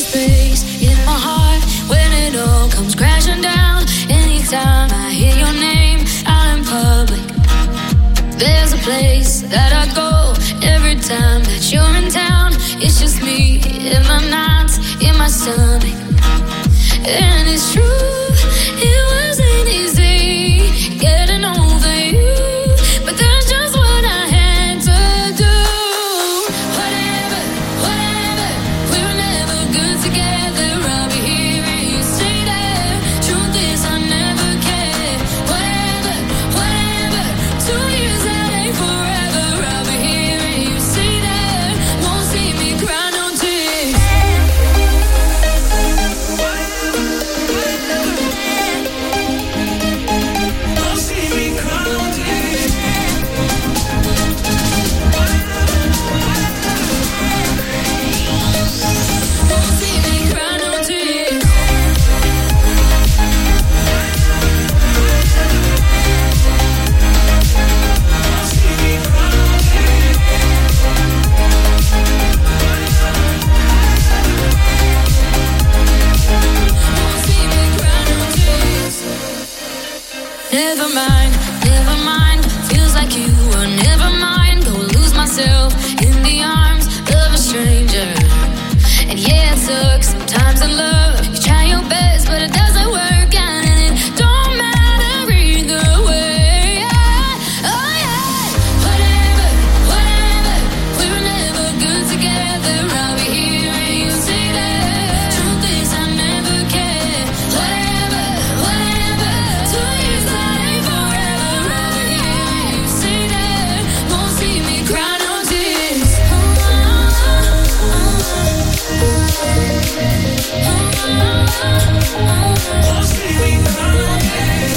space in my heart when it all comes crashing down. Anytime I hear your name out in public, there's a place that I go every time that you're in town. It's just me in my nights, in my stomach. And it's true, it wasn't easy getting over you, but that's just what I had to do. Whatever, we were never good together. I'll be here and you stay there. Truth is I never cared. Whatever, 2 years that ain't forever. I'll be here and you stay there. Won't see me cry no tears. Never mind, feels like you were never mine. Go lose myself in the arms of a stranger. And yeah, it sucks sometimes in love. You try your best, but it doesn't work out, and it don't matter either way. Oh yeah, whatever, we were never good together. I'll be here and you stay there. Truth is I never cared. Whatever, 2 years that ain't forever. I'll be here and you stay there. Won't see me cry no tears. Won't see me cry no tears.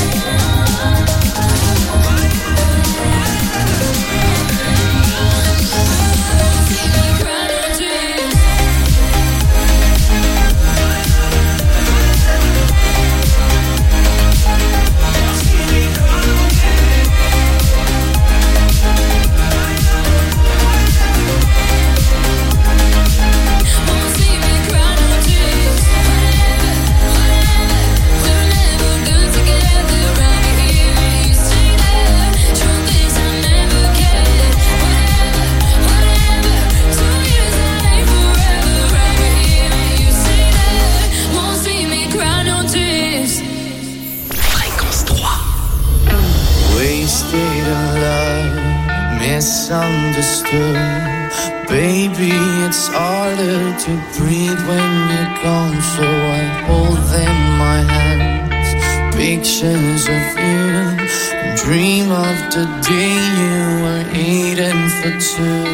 Wasted in love, misunderstood. Baby, it's harder to breathe when you're gone, so I hold in my hands pictures of you and dream of the day you were eating for two.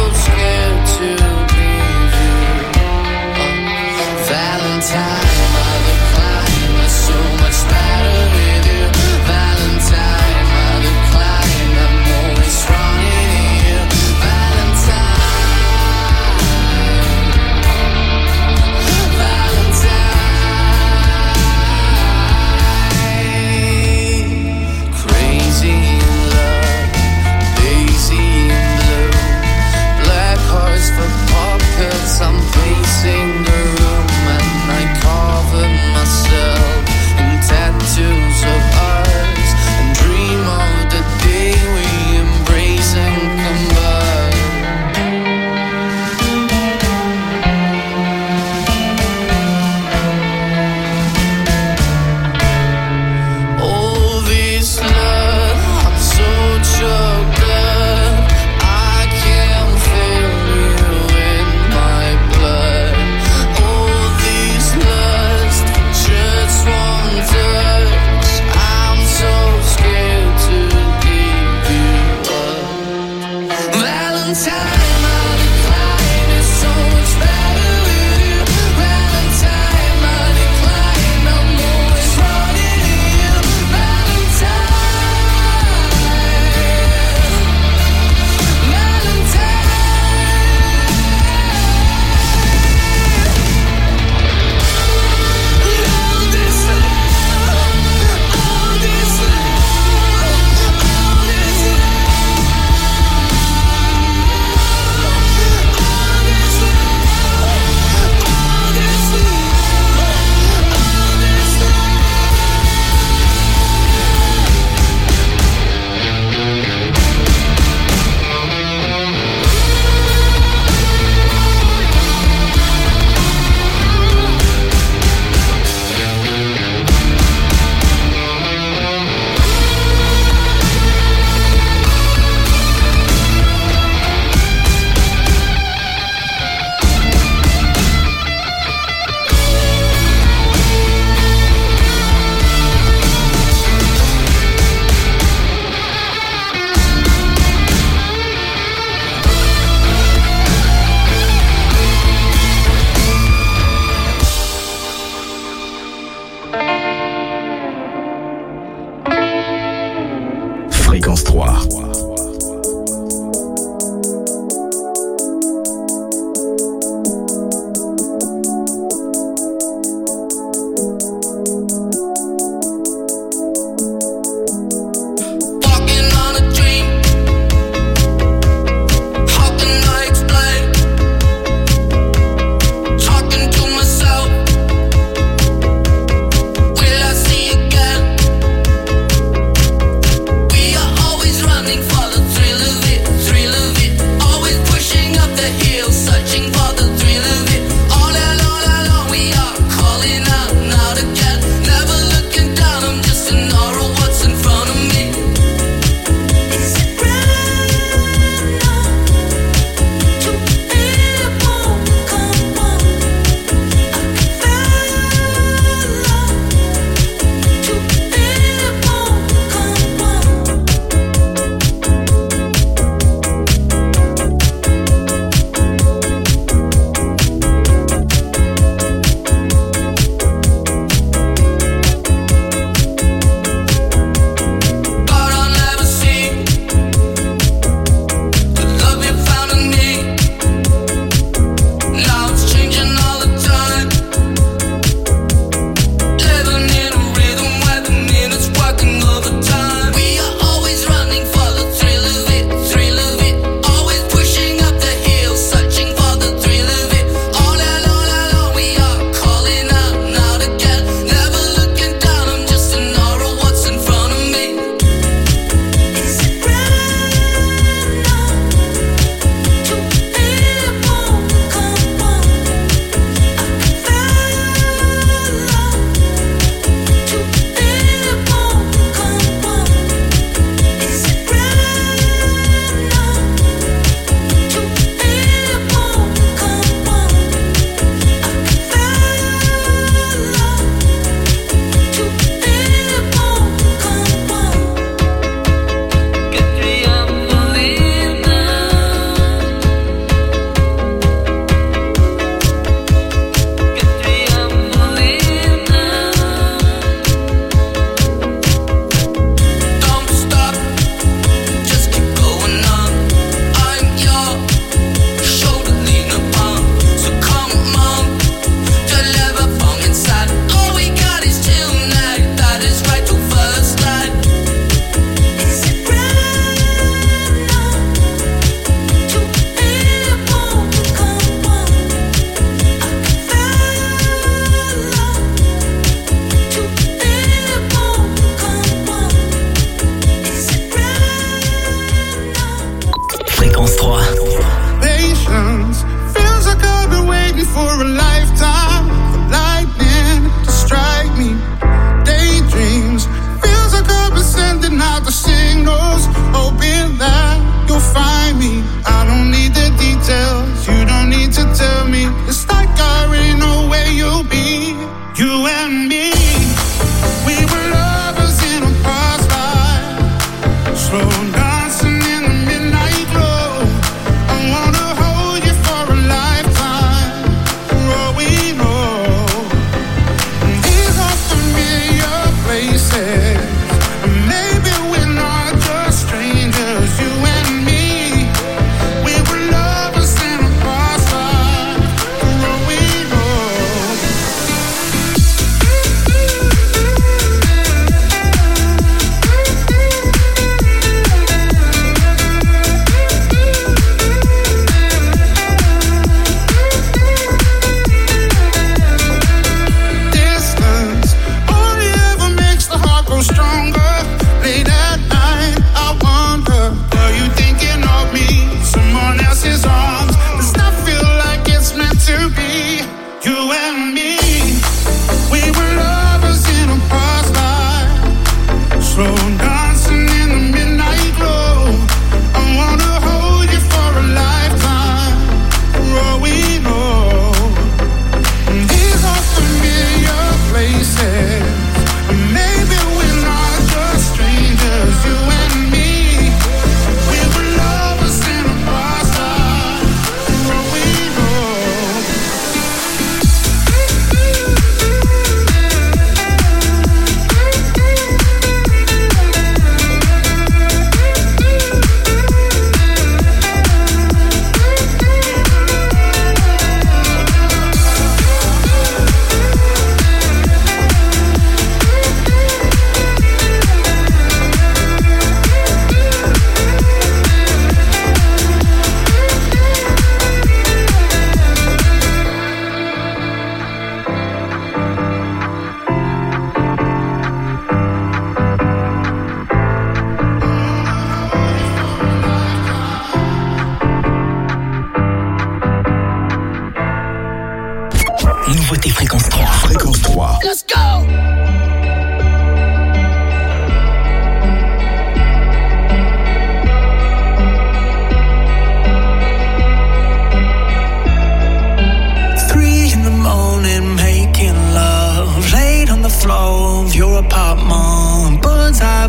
Valentine Fréquence 3.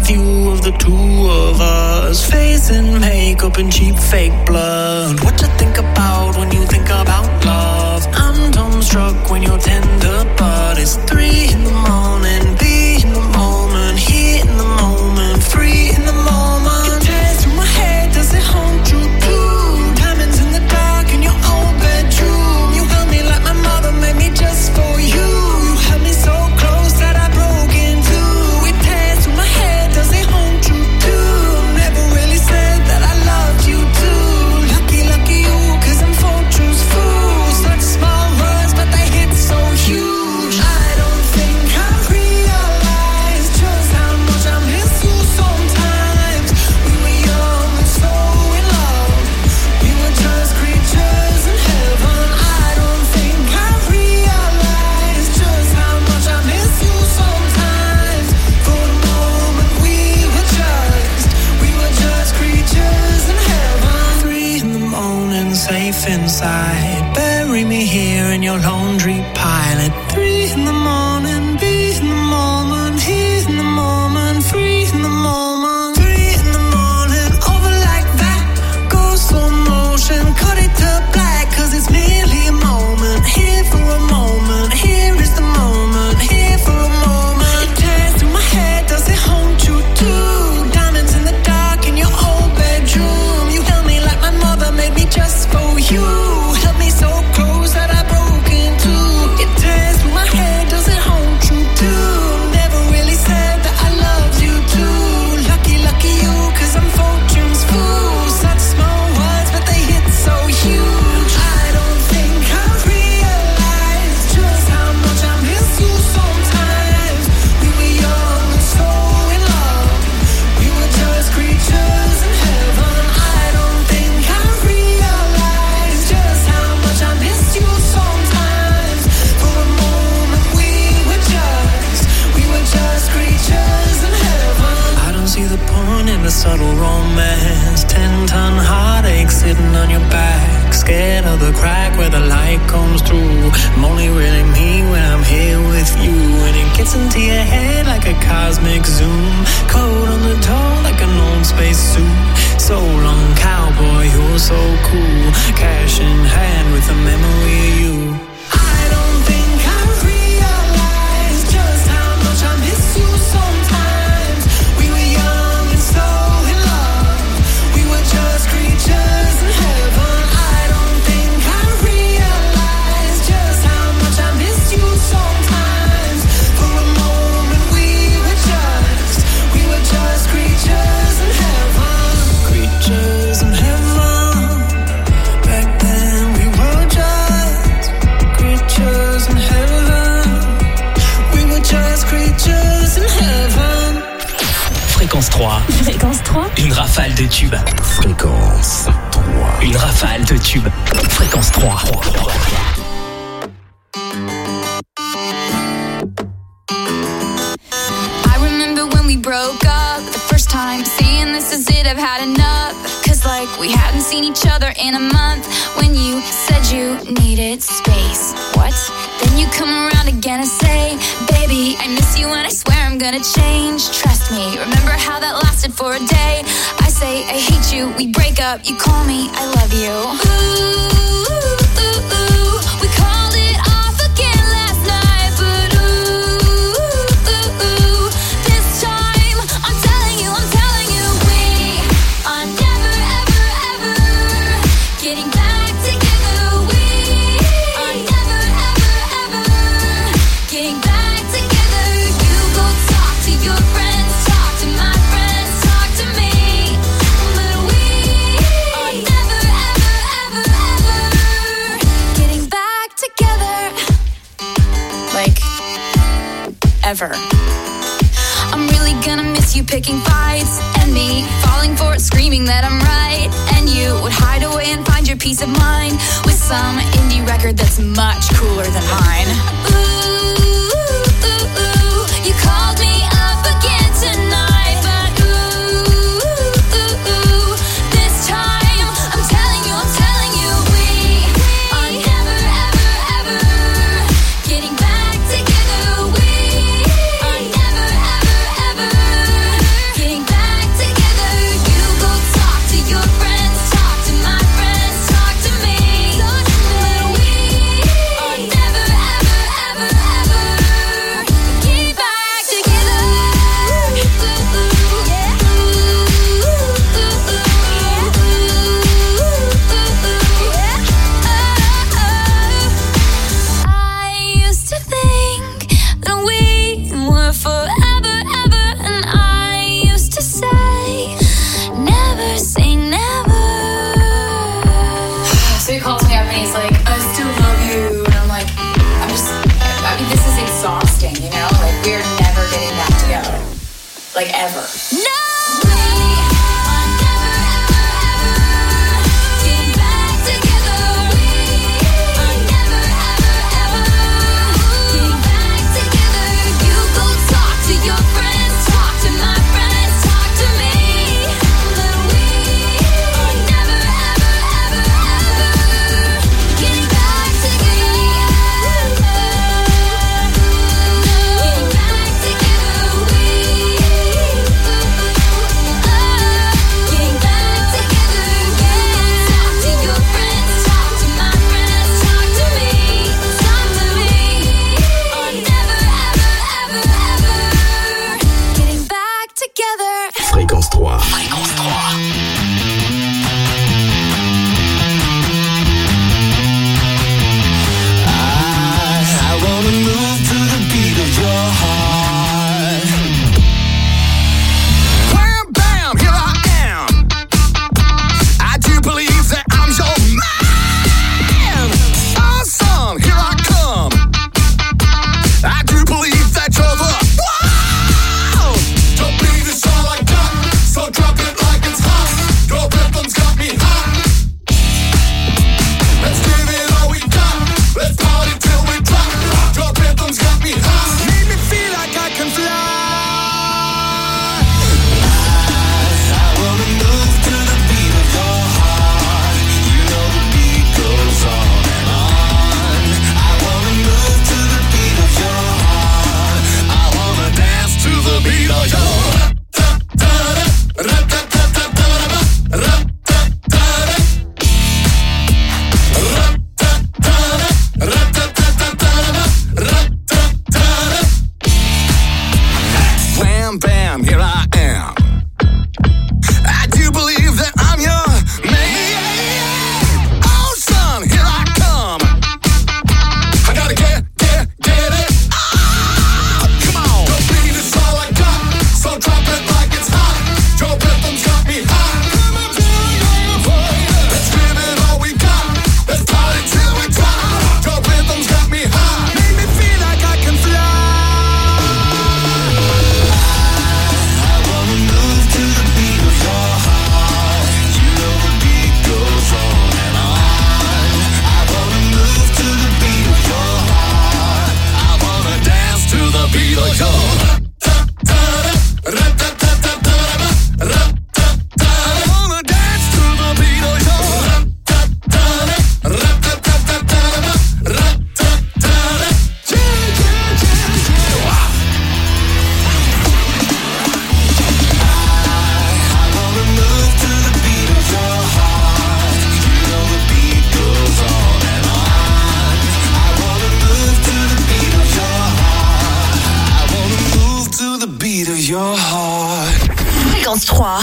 view of the two of us, facing makeup and cheap fake blood. What you think about when you think about love? I'm dumbstruck when you're tender, but it's 3 in the morning. Be in the moment, here in the moment, free in the moment. It tears through my head, does it haunt you too? Diamonds in the dark in your old bedroom. You held me like my mother made me just for you. You held me so close that I broke in two. It tears through my head, does it haunt you too? Never really said that I loved you too. Lucky, lucky you, 'cause I'm fortune's fool. Such small words, but they hit so huge. I don't think I realized just how much I miss you sometimes. We were young and so in love. We were just creatures in heaven. I don't think I realized just how much I miss you sometimes. For the moment we were just creatures in heaven. 3 in the morning, safe inside. Bury me here in your laundry pile at 3 in the morning. Be in the moment, here in the moment, free in the moment. 3 in the morning, over like that. Go slow motion, cut it to black, 'cause it's merely a moment. Here for a moment, here is the moment. Here for a moment. It tears through my head, does it haunt you too? Diamonds in the dark in your old bedroom. You held me like my mother made me just for you. Held me so close that I broke in two. It tears through my head, does it haunt you too? Never really said that I loved you too. Lucky, lucky you, 'cause I'm fortune's fool. Such small words, but they hit so huge. I don't think I realized just how much I miss you sometimes. We were young and so in love. We were just creatures in heaven. I don't think I realized just how much I miss you sometimes. For a moment we were just creatures in heaven. I don't see the point in the subtle romance. 10-ton heartache sitting on your back, scared of the crack where the light comes through. I'm only really me when I'm here with you, and it gets into your head like a cosmic zoom. Cold on the toe like an old space suit. So long, cowboy, you're so cool. Cash in hand with a memory of you. I don't think I realized just how much I miss you sometimes. We were young and so in love. We were just creatures in heaven. I don't think I realized just how much I miss you sometimes. For a moment we were just creatures in heaven. Creatures in heaven. Back then we were just creatures in heaven. We were just creatures in heaven. Fréquence 3. Fréquence 3. Une rafale de tubes. Fréquence 3. Une rafale de tubes. Fréquence 3. I remember when we broke up the first time, saying this is it, I've had enough. 'Cause like we hadn't seen each other in a month. When you said you needed space. What? Then you come around again and say, baby, I miss you and I swear I'm gonna change. Trust me, remember how that lasted for a day? I say I hate you, we break up, you call me, I love you. Ooh, ooh, ooh, we called it off again last night, but ooh, ooh, ooh, this time I'm telling you, we are never, ever, ever getting back together. We are never, ever, ever getting back together. You go talk to your friends, talk to my friends, talk to me, but we are never, ever, ever, ever getting back together. Like, ever. I'm really gonna miss you picking fights, and me falling for it, screaming that I'm right. And you would hide away and find your peace of mind with some indie record that's much cooler than mine. Ooh, ooh, ooh, you called me up again tonight, but ooh, ooh, ooh, this time I'm telling you, we are never, ever, ever getting back together. We are never, ever, ever like ever. No! Fréquence 3. I wanna move to the beat of your heart. Wham, bam, here I am. I do believe that I'm your man. Awesome, here I come. I do believe that you're the one. Don't be this all like that. So drop it like it's hot. Your rhythm's got me hot. Let's give it all we got. Let's party till we drop. Your rhythm's got me hot. Make me feel like I can fly. I wanna move to the beat of your heart. You know the beat goes on and on. I wanna move to the beat of your heart. I wanna dance to the beat of your Wham, bam, here I am. I do believe that I'm your man. Awesome, here I come. I gotta get it. Oh, come on. Don't be this all like that. So drop it like it's hot. Your rhythm's got me hot. Let's give it all we got. Let's party till we drop. Your rhythm's got me hot. Make me feel like I can fly. I wanna move to the beat of your heart. You know the beat goes on and on. I wanna move to the beat of your heart. I wanna dance to the beat of your I wanna dance to the beat of your I wanna move to the beat of your heart. You know the beat goes on and on. I wanna move to the beat of your heart. I wanna move to the beat of your heart. Fréquence 3.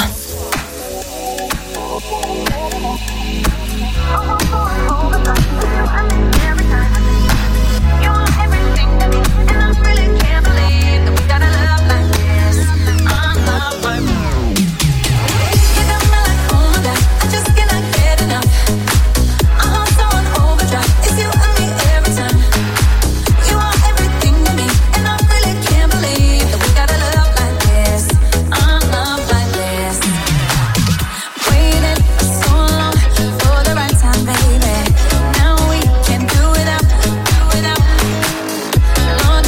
Baby, now we can do without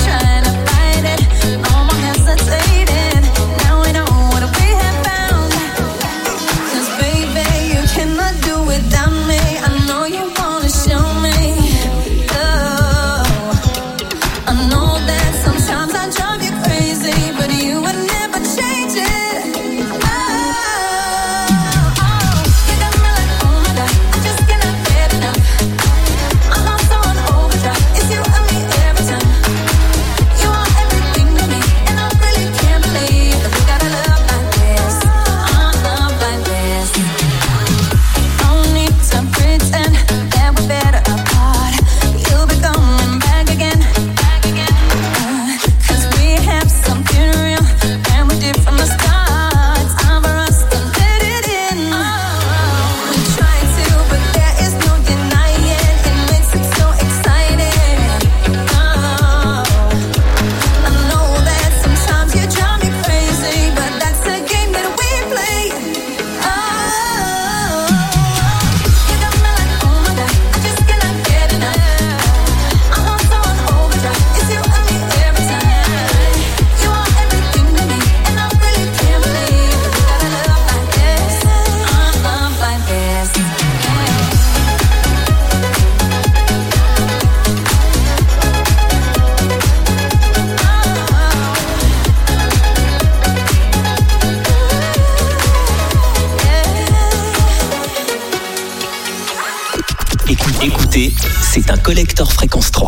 écoutez, c'est un collector Fréquence 3.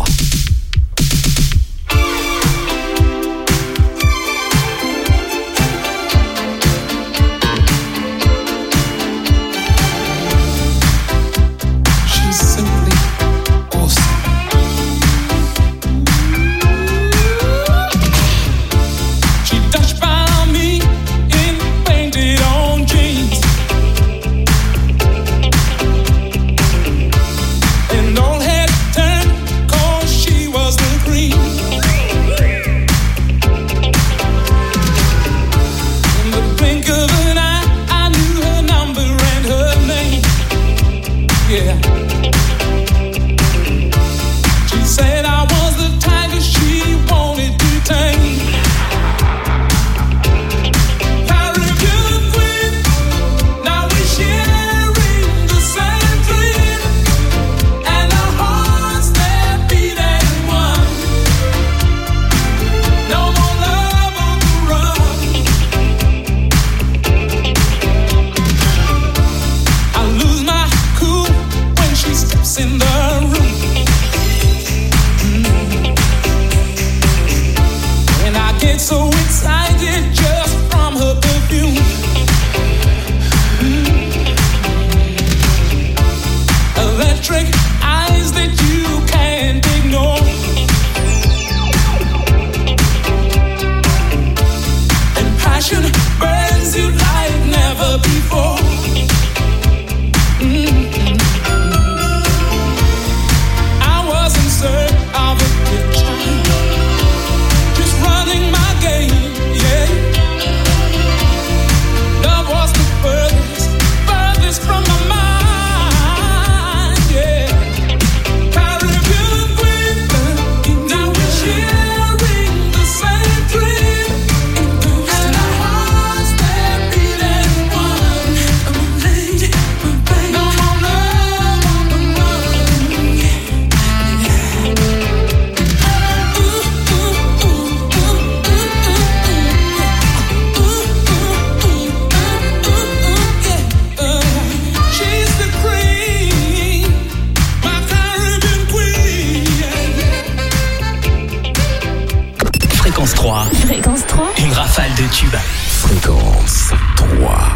Fréquence 3. Une rafale de tubes. Fréquence 3.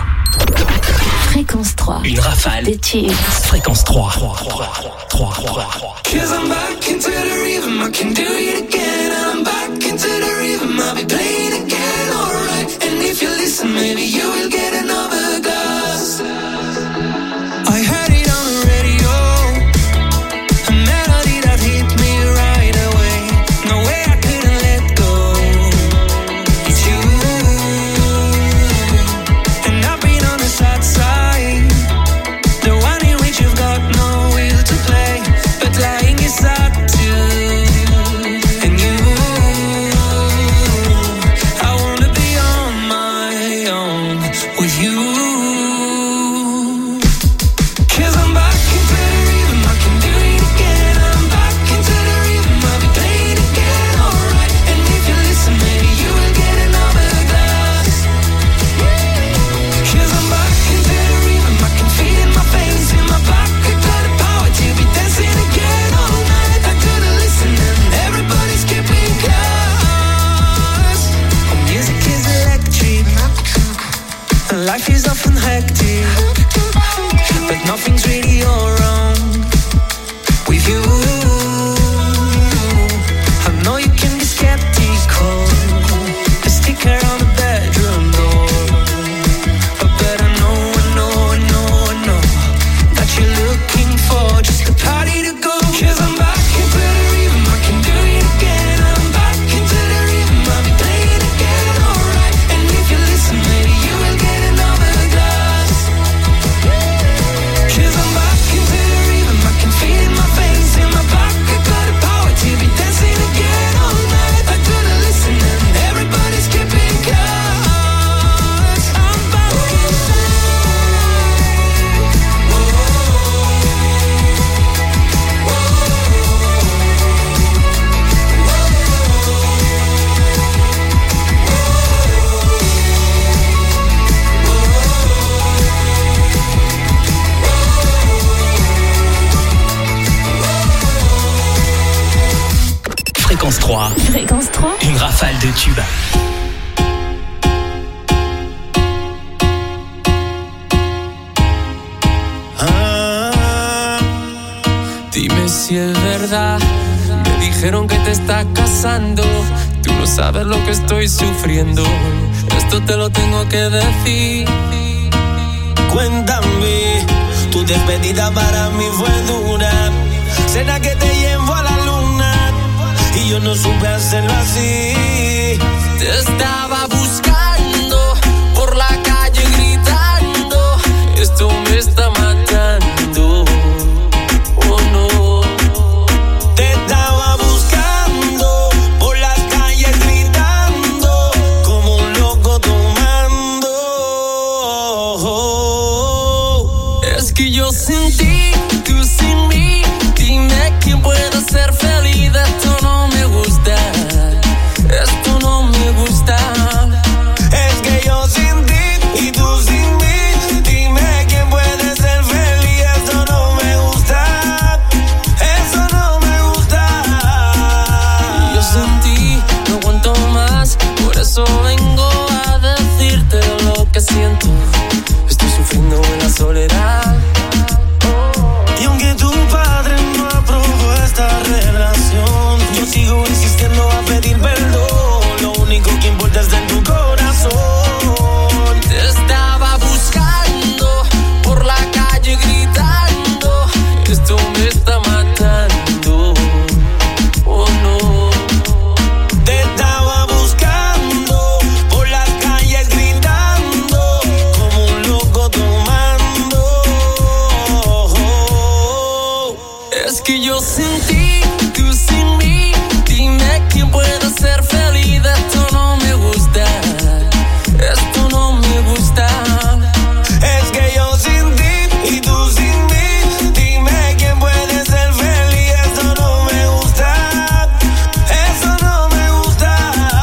Fréquence 3. Une rafale de tubes. Fréquence 3. 'Cause I'm back into the rhythm, I can do it again. And I'm back into the rhythm, I'll be playing again, alright. And if you listen, maybe you will get another glass. I heard it on the radio, a melody that hit me right away. No way I couldn't let go. It's you. And I've been on the sad side, the one in which you've got no will to play, but lying is sad too. And you, I wanna be on my own with you. Life is often hectic, but nothing's really all wrong with you. I know you can be skeptical, a sticker on the bedroom door, but I know that you're looking for just a party to go. 'Cause I'm back into the rhythm, I can do it again. I'm back into the rhythm, I'll be playing again, alright. And if you listen, maybe you will get another glass. 'Cause I'm back into rafale de tubes. Dime si es verdad, me dijeron que te estás casando. Tú no sabes lo que estoy sufriendo, esto te lo tengo que decir. Cuéntame, tu despedida para mí fue dura. ¿Será que te llevo a la luna? Y yo no supe hacerlo así. Te estaba buscando por la calle gritando, esto me está matando. Oh no. Te estaba buscando por las calles gritando, como un loco tomando. Es que yo sin ti, tú sin mí, dime quién puede ser feliz. Esto no me gusta, esto no me gusta. Es que yo sin ti y tú sin mí, dime quién puede ser feliz. Esto no me gusta, eso no me gusta. Yo sin ti no aguanto más, por eso vengo a decirte lo que siento. Estoy sufriendo en la soledad. Y aunque tu padre no aprobó esta relación, yo sigo insistiendo a pedir perdón. Lo único que importa es en tu corazón. Te estaba buscando por la calle gritando, esto me está matando. Oh no. Te estaba buscando por las calles gritando, como un loco tomando. Es que yo sin ti, tú sin mí, dime quién puede ser feliz. Esto no me gusta, esto no me gusta. Es que yo sin ti y tú sin mí, dime quién puede ser feliz. Esto no me gusta, eso no me gusta.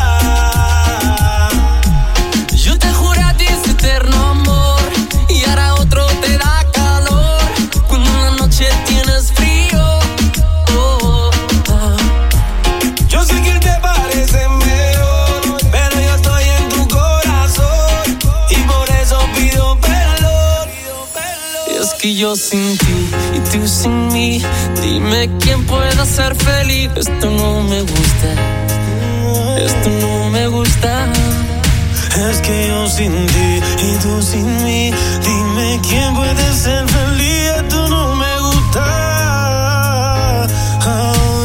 Yo te juro a ti ese eterno amor, y ahora otro te da calor cuando en la noche tienes frío. Oh, oh. Yo sé que te parece mejor, pero yo estoy en tu corazón y por eso pido perdón. Es que yo sin ti y tú sin mí, dime quién puede ser feliz. Esto no me gusta, esto no me gusta. Es que yo sin ti y tú sin mí, dime quién puede ser feliz. Esto no me gusta. Oh,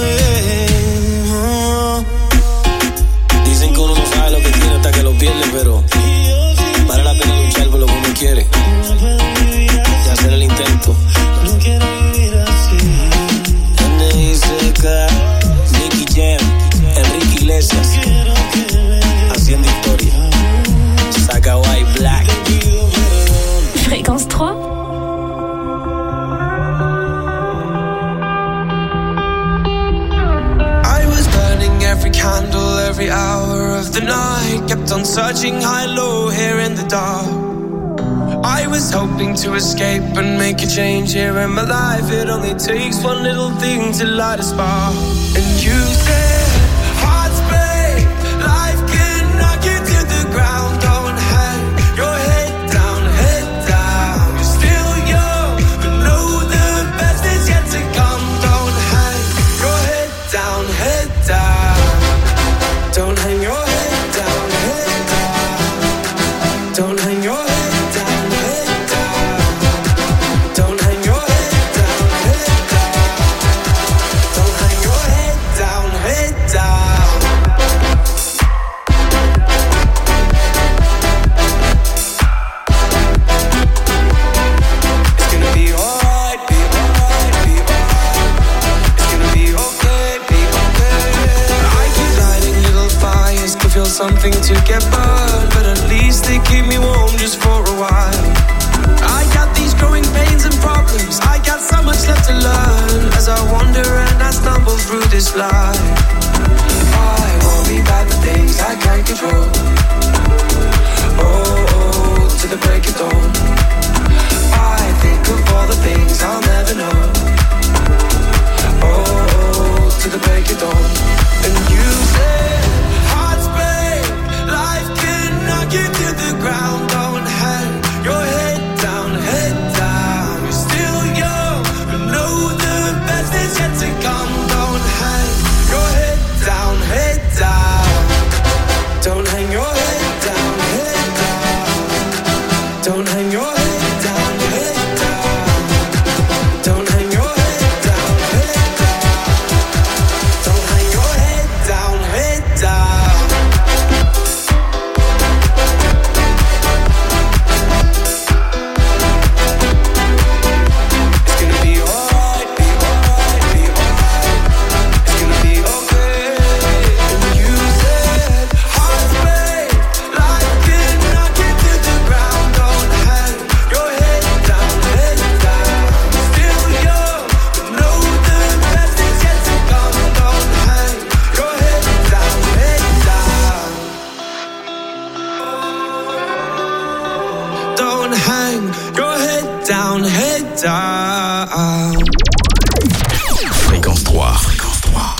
yeah. Dicen que uno no sabe lo que tiene hasta que lo pierde, pero vale la pena luchar por lo que uno quiere y hacer el intento. No quiero vivir así. N.I.C.K, Nicky Jam, Enrique Iglesias, haciendo historia. Saga White Black. Fréquence 3. I was burning every candle, every hour of the night. Kept on searching high, low, here in the dark. I was hoping to escape and make a change here in my life. It only takes one little thing to light a spark. And you said, hearts break, life can knock you to the ground. Don't hang your head down, head down. You're still young, but know the best is yet to come. Don't hang your head down, head down. Don't hang your head down, head down. Don't hang your head. Something to get burned, but at least they keep me warm just for a while. I got these growing pains and problems, I got so much left to learn as I wander and I stumble through this life. I worry about the things I can't control. Oh, to the break of dawn. I think of all the things I'll never know. Oh, to the break of dawn. And you said, hearts Don't hang your head down, head down. Don't hang your head down, head down. Don't hang your head down, head down. It's gonna be alright, be alright, be alright. It's gonna be okay. And you said heartbreak, like it, knock it to the ground. Don't hang your head down, head down. Still young, but know the best is yet to come. Don't hang your head down, head down. Don't hang your head down, head down. Fréquence 3. Fréquence 3.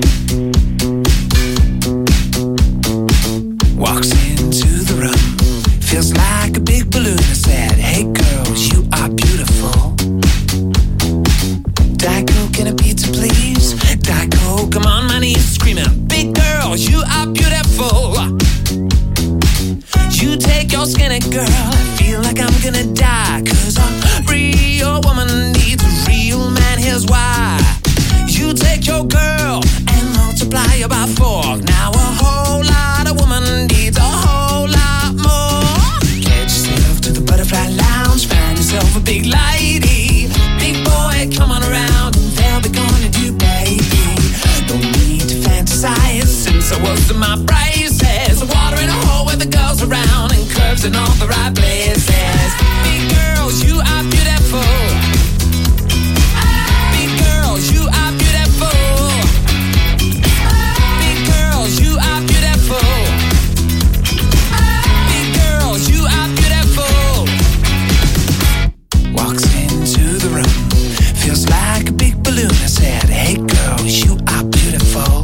Walks into the room, feels like a big balloon. I said, hey girls, you are beautiful. Diet Coke and a pizza, please. Diet Coke, I'm on my knees screaming, big girls, you are beautiful. You take your skinny girl, I feel like I'm gonna die. 'Cause a real woman needs a real man, here's why. You take your girl and multiply her by 4. Now a whole lot of woman needs a whole lot more. Get yourself to the butterfly lounge, find yourself a big lady. Big boy, come on around and they'll be gonna do, baby. Don't need to fantasize since I was in my braces. Water in a hole where the girls around and curves in all the right places. Big girls, you are beautiful. Big girls, you are beautiful. Big girls, you are beautiful. Big girls, you are beautiful. Walks into the room, feels like a big balloon. I said, hey girls, you are beautiful.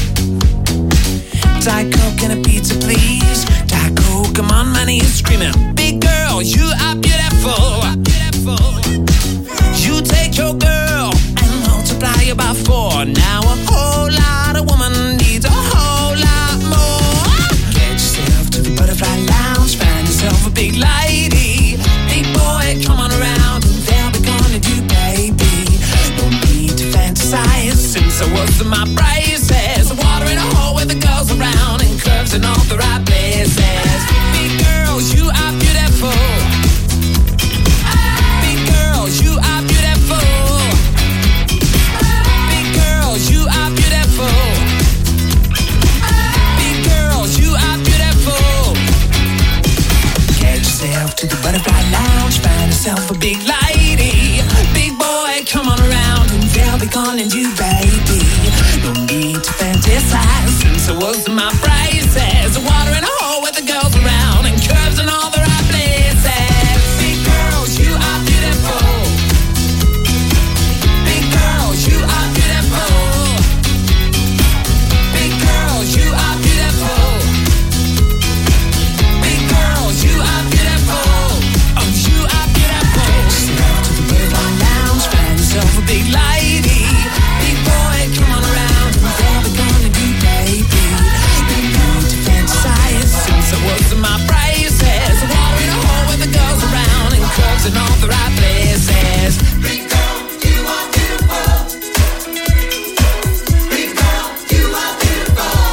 Diet Coke and a pizza, please. Diet Coke, I'm on my knees screaming, big girl, you are beautiful. You take your girl and multiply her by 4. Now a whole lot of woman needs a whole lot more. Get yourself to the butterfly lounge, find yourself a big lady. Big boy, come on around and they'll be gonna do, baby. No need to fantasize since I was in my braces. Water in a hole where the girls around and curves in all the right places. Big girls, you are beautiful. Big girls, you are beautiful. Big girls, you are beautiful. Big girls, you are beautiful. Get yourself to the butterfly lounge, find yourself a big lady. Big boy, come on around and they'll be calling you, baby. No need to fantasize since I was in my braces. Water in a hole with the girls around and curves in all the right places. Big girls, you are beautiful. Big girls, you are beautiful. Big girls, you are beautiful. Big girls, you are beautiful. Oh, you are beautiful. Step to the butterfly lounge, find yourself a big lady. Big boy, come on around and they'll be gonna do, baby. No need to fantasize since I was in my braces. Water in a hole with the girls around and curves in all the right places. Big girl, you are beautiful. Big girl, you are beautiful.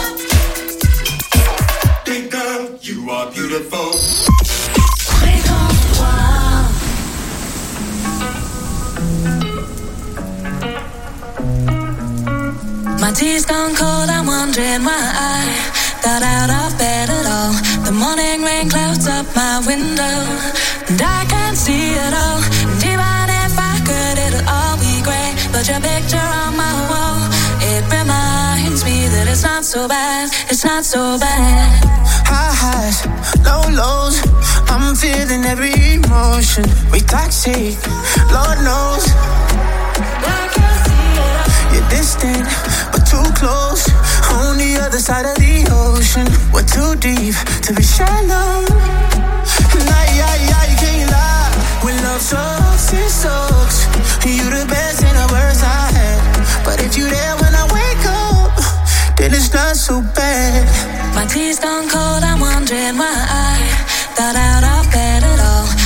Big girl, you are beautiful. Fréquence 3. My tea's gone cold, I'm wondering why I got out of bed at all. The morning rain clouds up my window, and I can't see it all. And even if I could, it'll all be grey. But your picture on my wall, it reminds me that it's not so bad, it's not so bad. High highs, low lows, I'm feeling every emotion. We toxic, Lord knows. You're distant, but too close. On the other side of the ocean, we're too deep to be shallow. Nah, you can't lie. When love sucks, it sucks. You the best and the worst I had. But if you there when I wake up, then it's not so bad. My tea's gone cold, I'm wondering why I got out of bed at all.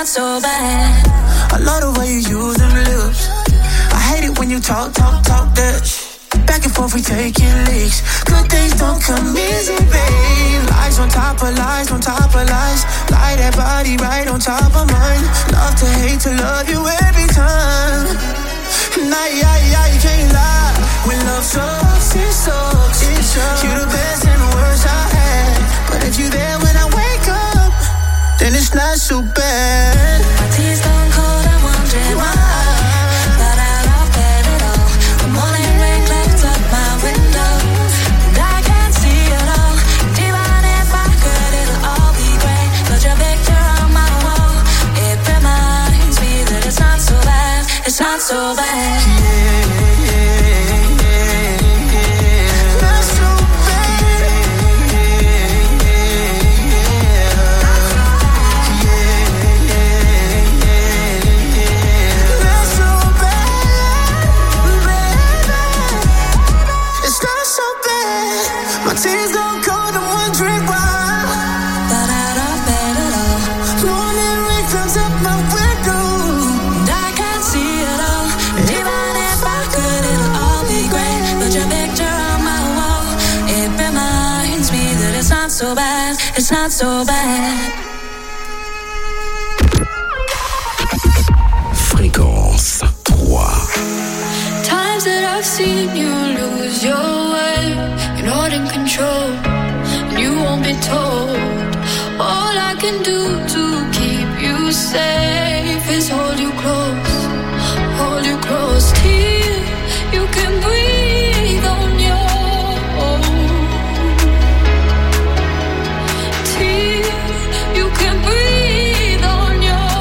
so bad. I love the way you use them lips. I hate it when you talk that shit. Back and forth we taking leaks. Good things don't come easy, babe. Lies on top of lies, on top of lies. Lie that body right on top of mine. Love to hate to love you every time. Nah, you can't lie. When love sucks, it sucks. You the best and the worst I had. But if you there when I wake up, then it's not so bad. My tea's gone cold, I'm wondering why. Got out of bed at all. The morning rain clouds up my window, and I can't see it all. Even if I could, it'll all be great. Put your picture on my wall. It reminds me that it's not so bad. It's not so bad. Tears gone cold, I'm wondering why. Got out of bed at all. Morning rain comes up my window, and I can't see it all. And even if I could, it'll all be great. Put your picture on my wall. It reminds me that it's not so bad. It's not so bad. Fréquence 3. Times that I've seen you lose your way. You're not in control, and you won't be told. All I can do to keep you safe is hold you close till you can breathe on your own. Till you can breathe on your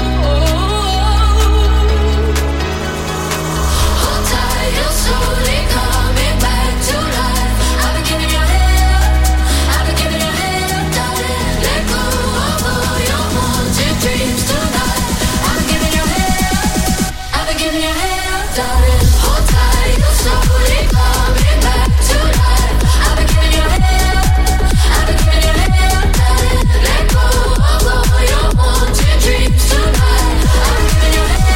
own. Hold tight, you're slowly coming back to life. I've been giving your head, darling. Let go of all your haunted dreams tonight. I've been giving your head, darling. Hold tight, you're slowly coming back to life. I've been giving your head, darling. Let go of all your haunted dreams tonight. I've been giving your head.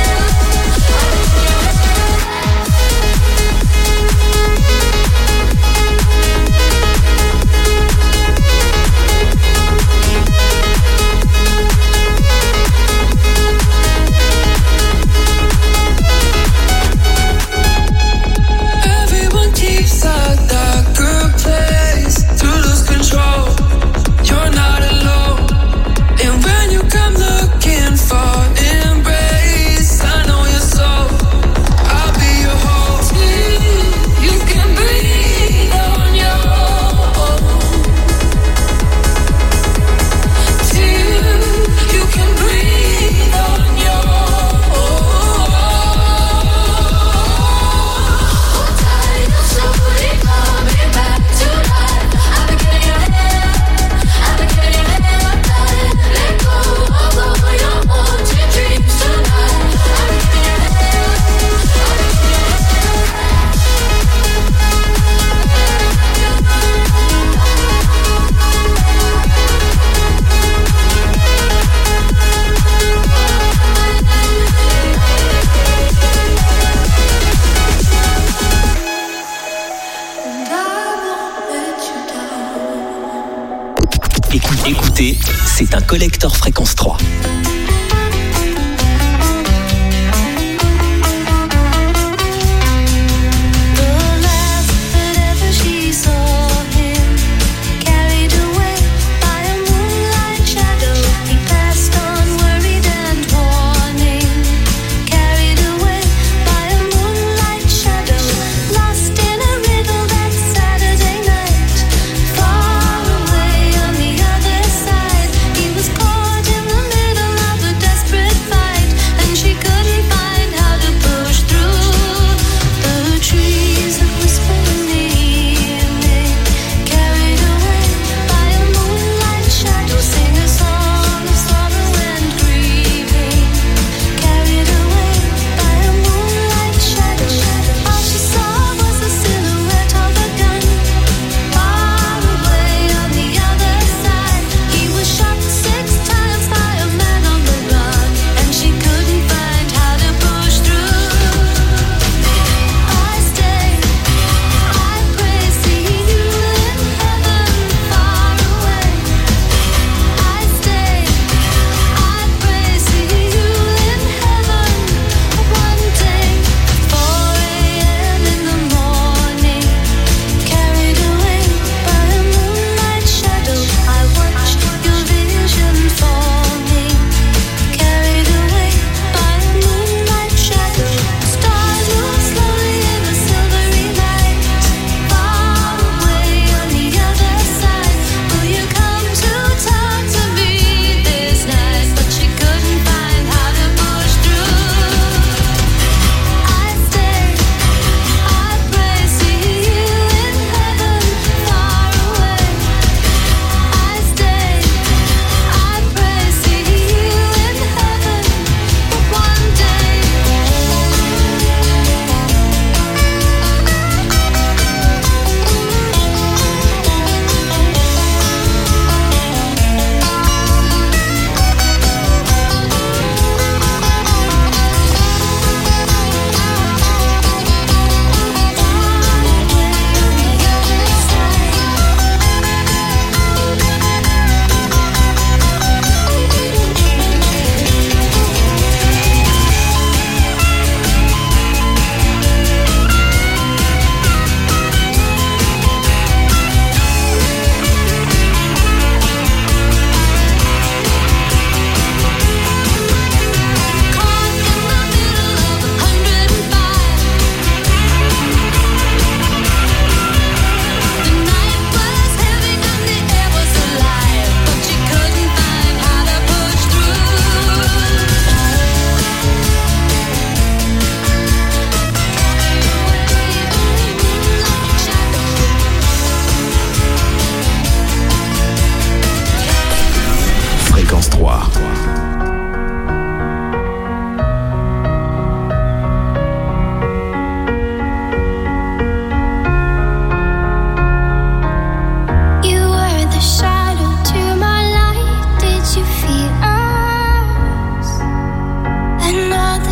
Everyone keeps a darker place to lose control. You're not alone. And when you come looking for embrace, I know your soul. I'll be your home. You can breathe on your own. Till you can breathe on your own. Hold tight, you're slowly coming back to life. I've been giving your head, darling. Let go of all your haunted dreams tonight. I've been giving your head. And I won't let you down. Écoutez, c'est un collector Fréquence 3. She saw him carried away by a moonlight shadow. He passed on worried and warning. Carried away by a moonlight shadow. Lost in a riddle that Saturday night. Far away on the other side, he was caught in the middle of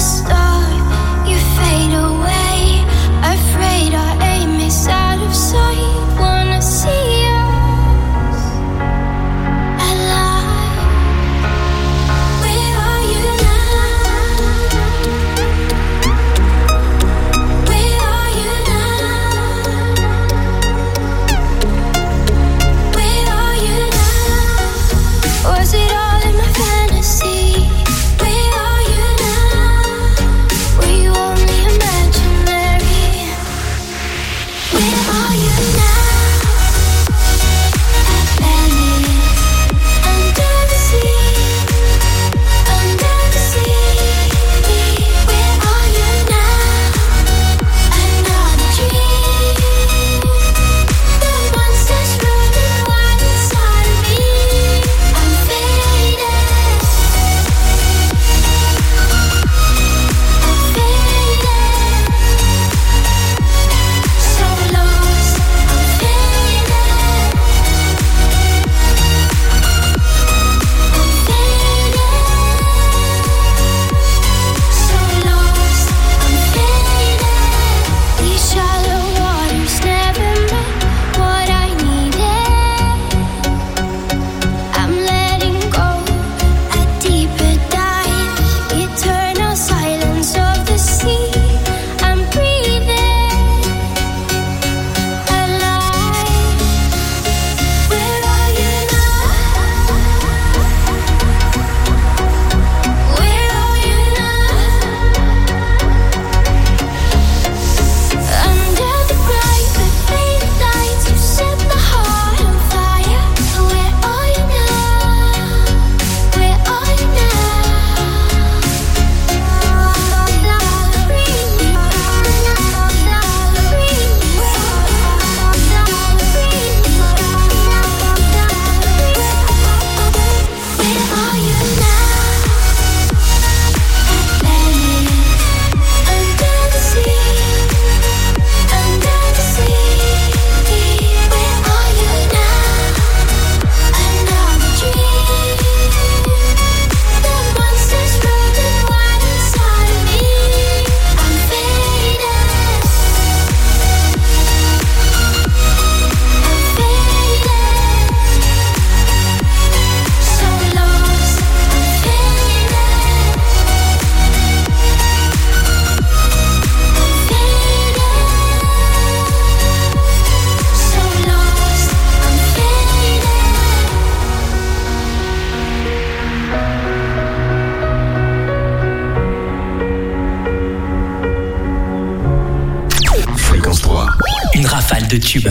de tubes.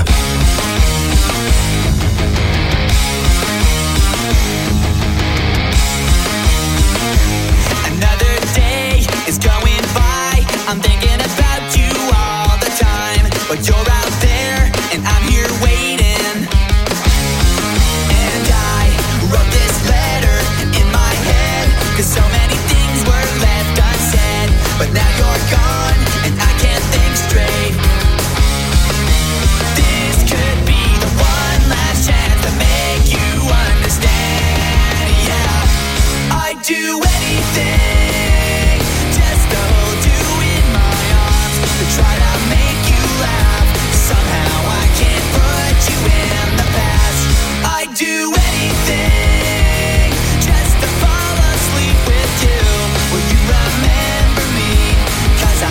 Another day is going by. I'm thinking about you all the time, but you're out there and I'm here waiting. And I wrote this letter in my head, 'cause so many things were left unsaid. But now you're gone and I can't think straight. This could be the one last chance to make you understand. Yeah, I'd do anything just to hold you in my arms, to try to make you laugh. Somehow I can't put you in the past. I'd do anything just to fall asleep with you. Will you remember me? 'Cause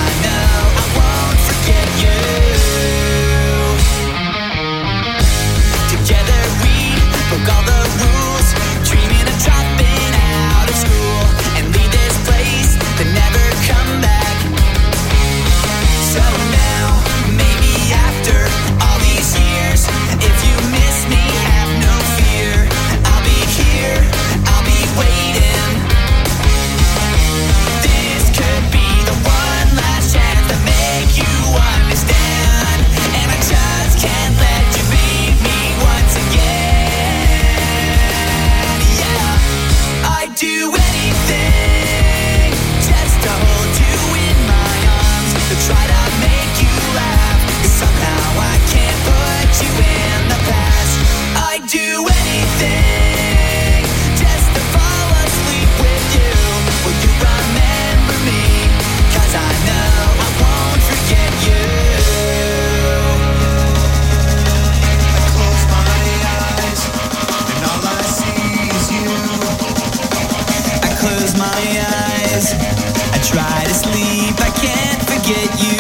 try to sleep, I can't forget you.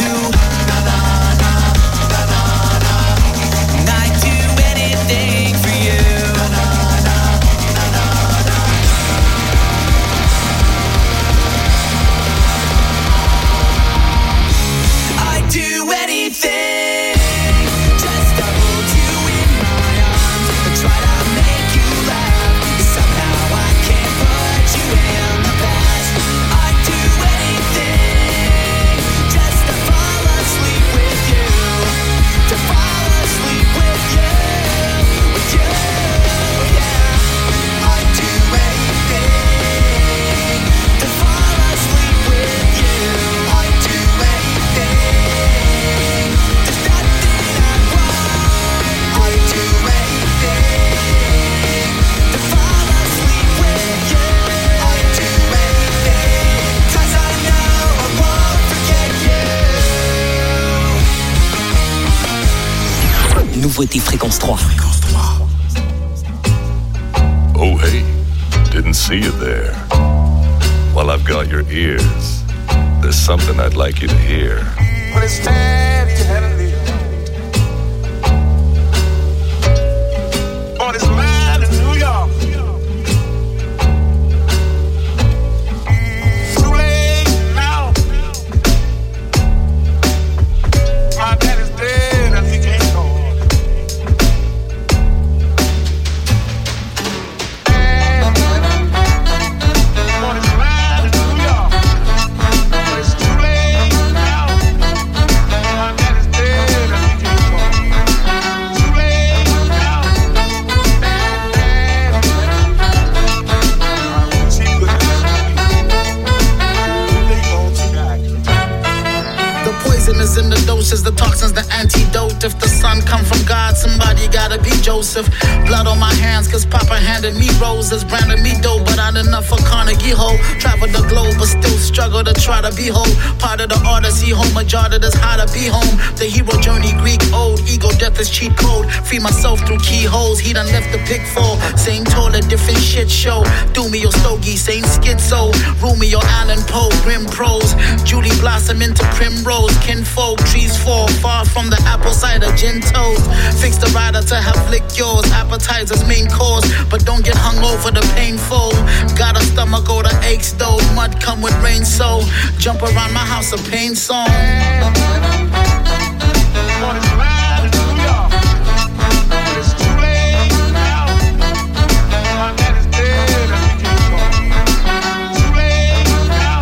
And I'd do anything for you. I'd do anything just to hold you in my arms and try to make you laugh. Somehow I can't put you in the past. I'd do anything just to fall asleep with you. To fall asleep with you, yeah. I'd do anything to fall asleep with you. I'd do anything. There's nothing I want. I'd do anything to fall asleep with you. I'd do anything, 'cause I know I won't forget you. Nouveauté Fréquence 3. Oh, hey, didn't see you there. Well, I've got your ears. There's something I'd like you to hear. When it's time you had to live. On this line in New York. Too late now. My daddy's dead and he can't go. On this line in New York. But it's too late now. My daddy's dead and he can't go. Too late now. The poison is in the doses, the toxins, the antidote. If the son come from God, somebody gotta be Joseph. Blood on my hands, cause Papa handed me roses, branded me dope, but not enough for Carnegie Hall. Traveled the globe, but still struggle to try to be whole. Part of the Odyssey, home majority is how to be home. The hero journey, Greek old, ego death is cheat code. Free myself through keyholes, he done left the pitfall. Same toll, a different shit show. Do me your stogie, same schizo. Rumi or Allen Poe, grim prose. Julie blossom into primrose. Kinfolk, trees fall far from the apple cider gin toast. Fix the rider to have lick yours. Appetizers main course, but don't get hung over the painful. Got a stomach or the aches though. Mud come with rain, so jump around my house a pain song. On this line in New York. But it's too late now. My daddy's dead and he can't go. Too late now.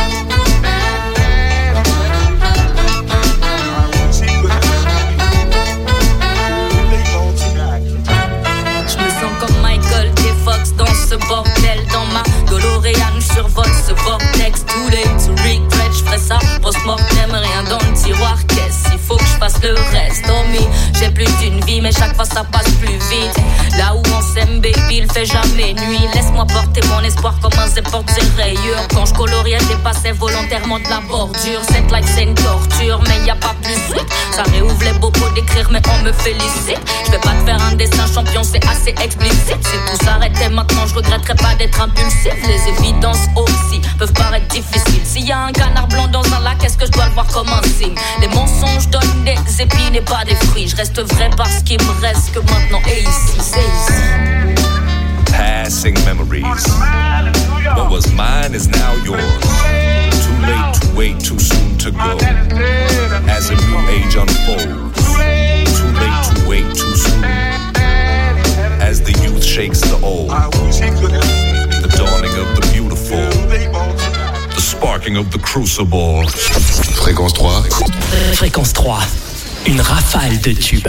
Je me sens comme Michael J. Fox dans ce bordel. Dans ma DeLorean, je survole ce vortex. Too late to regret, je ferai ça post-mortem. Rien dans le tiroir, qu'est-ce il faut que je fasse le reste. Oh me, j'ai plus d'une vie, mais chaque fois ça passe plus vite. Là où on s'aime, baby, il fait jamais nuit. Laisse-moi porter mon espoir comme un zé porte ses rayures. Quand je coloriais, j'ai passé volontairement de la bordure. Cette life c'est une torture, mais y a pas plus sweet. Ça réouvre les bobos d'écrire, mais on me félicite. Je vais pas te faire un dessin champion, c'est assez explicite. Si tout s'arrêtait maintenant, je regretterais pas d'être impulsif. Les évidences aussi peuvent paraître difficiles. S'il y a un canard blanc dans un lac, est-ce que je dois le voir comme un signe? Les mensonges donnent des épines et pas des fruits. Je reste vrai parce qu'il me reste que maintenant et ici, c'est ici. Passing memories. What was mine is now yours. Too late to wait, too soon to go. As a new age unfolds. Too late to wait, too soon. As the youth shakes the old. The dawning of the beautiful. The sparking of the crucible. Fréquence 3. Fréquence 3. Une rafale de tubes.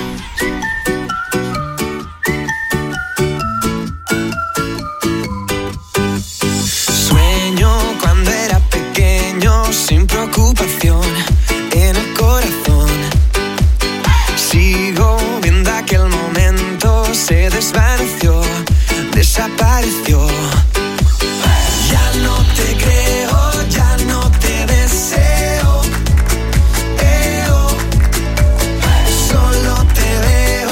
Sueño cuando era pequeño, sin preocupación en el corazón. Sigo viendo aquel momento, se desvaneció, desapareció. Ya no te creo, ya no te deseo. Solo te veo.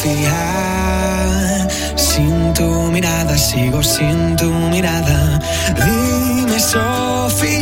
Sofía. Sin tu mirada, sigo sin tu mirada. Dime, Sofía.